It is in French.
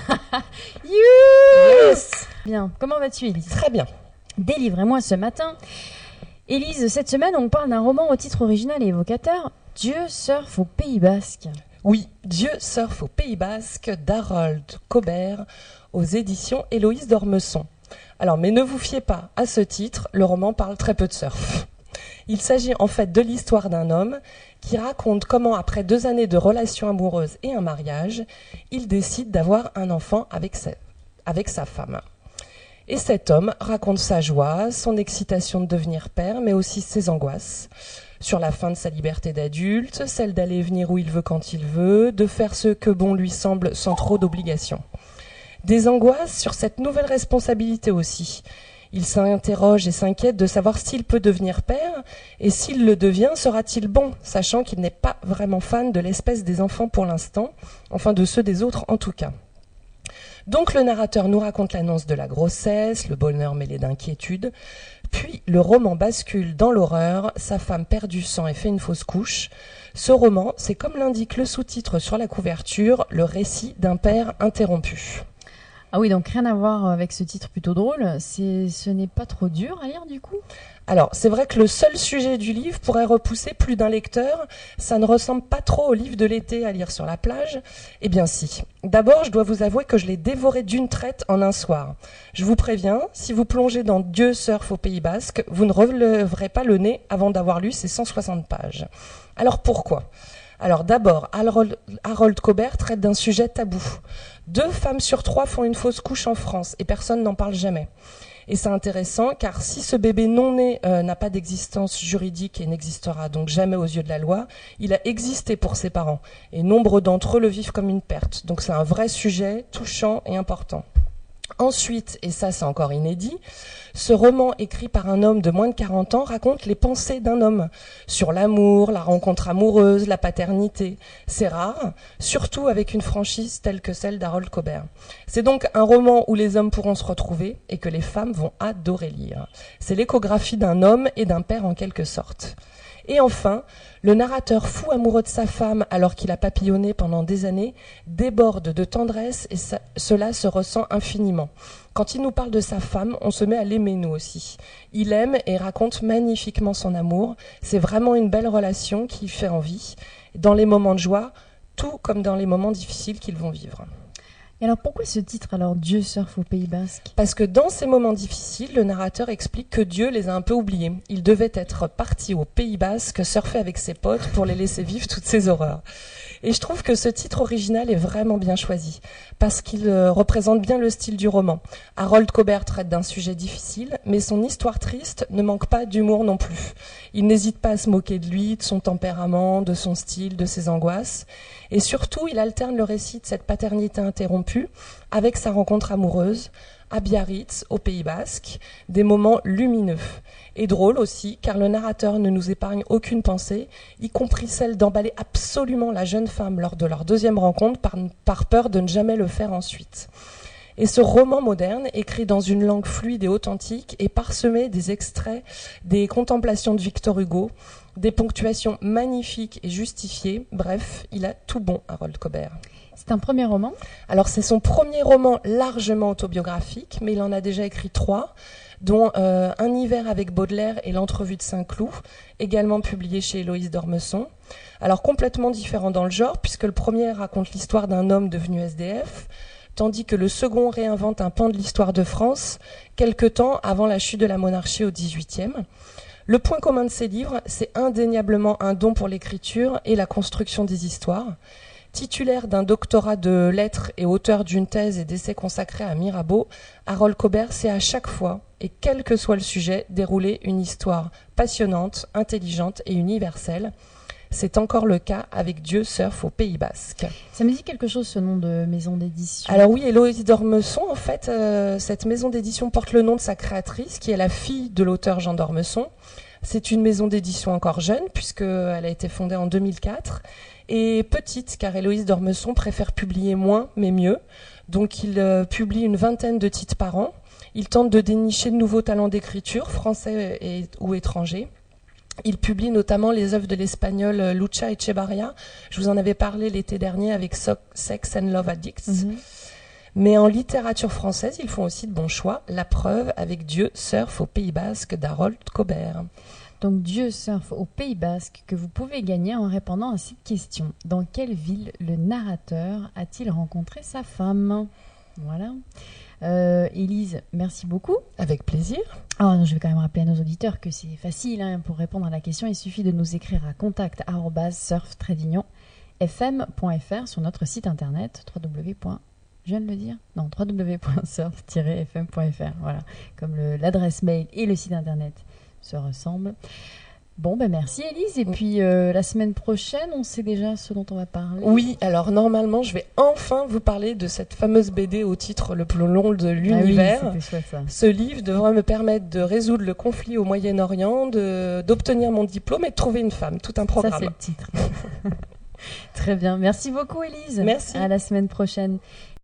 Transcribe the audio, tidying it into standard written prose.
You Yes. Bien, comment vas-tu, Élise? Très bien. Délivrez-moi ce matin. Élise, cette semaine, on parle d'un roman au titre original et évocateur, Dieu surfe au Pays Basque. Oui, Dieu surfe au Pays Basque d'Harold Cobert aux éditions Héloïse d'Ormesson. Alors, mais ne vous fiez pas à ce titre, le roman parle très peu de surf. Il s'agit en fait de l'histoire d'un homme qui raconte comment, après 2 années de relations amoureuses et un mariage, il décide d'avoir un enfant avec sa femme. Et cet homme raconte sa joie, son excitation de devenir père, mais aussi ses angoisses sur la fin de sa liberté d'adulte, celle d'aller et venir où il veut quand il veut, de faire ce que bon lui semble sans trop d'obligations. Des angoisses sur cette nouvelle responsabilité aussi. Il s'interroge et s'inquiète de savoir s'il peut devenir père, et s'il le devient, sera-t-il bon, sachant qu'il n'est pas vraiment fan de l'espèce des enfants pour l'instant, enfin de ceux des autres en tout cas. Donc le narrateur nous raconte l'annonce de la grossesse, le bonheur mêlé d'inquiétude, puis le roman bascule dans l'horreur, sa femme perd du sang et fait une fausse couche. Ce roman, c'est comme l'indique le sous-titre sur la couverture, le récit d'un père interrompu. Ah oui, donc rien à voir avec ce titre plutôt drôle. Ce n'est pas trop dur à lire du coup? Alors, c'est vrai que le seul sujet du livre pourrait repousser plus d'un lecteur. Ça ne ressemble pas trop au livre de l'été à lire sur la plage. Eh bien si. D'abord, je dois vous avouer que je l'ai dévoré d'une traite en un soir. Je vous préviens, si vous plongez dans Dieu surfe au Pays Basque, vous ne relèverez pas le nez avant d'avoir lu ces 160 pages. Alors pourquoi ? Alors d'abord, Harold Cobert traite d'un sujet tabou. 2 femmes sur 3 font une fausse couche en France et personne n'en parle jamais. Et c'est intéressant car si ce bébé non né n'a pas d'existence juridique et n'existera donc jamais aux yeux de la loi, il a existé pour ses parents et nombre d'entre eux le vivent comme une perte. Donc c'est un vrai sujet touchant et important. Ensuite, et ça c'est encore inédit, ce roman écrit par un homme de moins de 40 ans raconte les pensées d'un homme sur l'amour, la rencontre amoureuse, la paternité. C'est rare, surtout avec une franchise telle que celle d'Harold Cobert. C'est donc un roman où les hommes pourront se retrouver et que les femmes vont adorer lire. C'est l'échographie d'un homme et d'un père en quelque sorte. Et enfin, le narrateur fou amoureux de sa femme alors qu'il a papillonné pendant des années déborde de tendresse et cela se ressent infiniment. Quand il nous parle de sa femme, on se met à l'aimer nous aussi. Il aime et raconte magnifiquement son amour. C'est vraiment une belle relation qui fait envie. Dans les moments de joie, tout comme dans les moments difficiles qu'ils vont vivre. Et alors pourquoi ce titre alors, Dieu surfe au Pays Basque? Parce que dans ces moments difficiles, le narrateur explique que Dieu les a un peu oubliés. Il devait être parti au Pays Basque, surfer avec ses potes pour les laisser vivre toutes ces horreurs. Et je trouve que ce titre original est vraiment bien choisi, parce qu'il représente bien le style du roman. Harold Cobert traite d'un sujet difficile, mais son histoire triste ne manque pas d'humour non plus. Il n'hésite pas à se moquer de lui, de son tempérament, de son style, de ses angoisses. Et surtout, il alterne le récit de cette paternité interrompue avec sa rencontre amoureuse à Biarritz, au Pays Basque, des moments lumineux. Et drôle aussi, car le narrateur ne nous épargne aucune pensée, y compris celle d'emballer absolument la jeune femme lors de leur 2e rencontre par peur de ne jamais le faire ensuite. Et ce roman moderne, écrit dans une langue fluide et authentique, est parsemé des extraits des contemplations de Victor Hugo, des ponctuations magnifiques et justifiées. Bref, il a tout bon, Harold Cobert. C'est un premier roman? Alors c'est son premier roman largement autobiographique, mais il en a déjà écrit 3, dont Un hiver avec Baudelaire et L'entrevue de Saint-Cloud, également publié chez Héloïse d'Ormesson. Alors complètement différent dans le genre, puisque le premier raconte l'histoire d'un homme devenu SDF, tandis que le second réinvente un pan de l'histoire de France, quelque temps avant la chute de la monarchie au XVIIIe. Le point commun de ces livres, c'est indéniablement un don pour l'écriture et la construction des histoires. Titulaire d'un doctorat de lettres et auteur d'une thèse et d'essais consacrés à Mirabeau, Harold Cobert sait à chaque fois, et quel que soit le sujet, dérouler une histoire passionnante, intelligente et universelle. C'est encore le cas avec Dieu surfe au Pays Basque. Ça me dit quelque chose ce nom de maison d'édition. Alors oui, Héloïse d'Ormesson, en fait, cette maison d'édition porte le nom de sa créatrice, qui est la fille de l'auteur Jean d'Ormesson. C'est une maison d'édition encore jeune, puisqu'elle a été fondée en 2004, et petite, car Héloïse d'Ormesson préfère publier moins, mais mieux. Donc il publie une 20aine de titres par an. Il tente de dénicher de nouveaux talents d'écriture, français ou étrangers. Il publie notamment les œuvres de l'espagnol Lucha Echevarria. Je vous en avais parlé l'été dernier avec Sex and Love Addicts. Mais en littérature française, ils font aussi de bons choix. La preuve avec Dieu surfe au Pays Basque d'Harold Cobert. Donc Dieu surfe au Pays Basque que vous pouvez gagner en répondant à cette question. Dans quelle ville le narrateur a-t-il rencontré sa femme? Voilà. Élise, merci beaucoup. Avec plaisir. Ah non, je vais quand même rappeler à nos auditeurs que c'est facile hein, pour répondre à la question. Il suffit de nous écrire à contact@surf-fm.fr sur notre site internet je viens de le dire non, www.surf-fm.fr. Voilà, comme l'adresse mail et le site internet se ressemblent. Bon, ben merci Élise. Et puis la semaine prochaine, on sait déjà ce dont on va parler. Oui, alors normalement, je vais enfin vous parler de cette fameuse BD au titre le plus long de l'univers. Ah oui, c'était chouette, ça. Ce livre devrait me permettre de résoudre le conflit au Moyen-Orient, d'obtenir mon diplôme et de trouver une femme. Tout un programme. Ça, c'est le titre. Très bien. Merci beaucoup Élise. Merci. À la semaine prochaine.